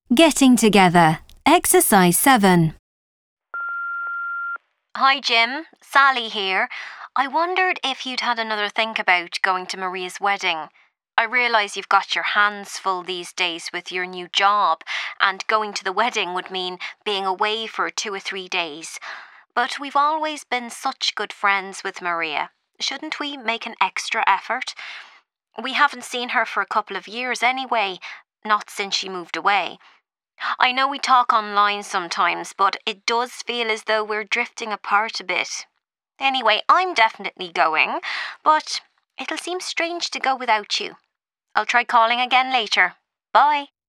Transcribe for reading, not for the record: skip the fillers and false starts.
Getting together. Exercise 7. Hi Jim, Sally here. I wondered if you'd had another think about going to Maria's wedding. I realise you've got your hands full these days with your new job, and going to the wedding would mean being away for 2 or 3 days. But we've always been such good friends with Maria. Shouldn't we make an extra effort? We haven't seen her for a couple of years anyway, not since she moved away. I know we talk online sometimes, but it does feel as though we're drifting apart a bit. Anyway, I'm definitely going, but it'll seem strange to go without you. I'll try calling again later. Bye.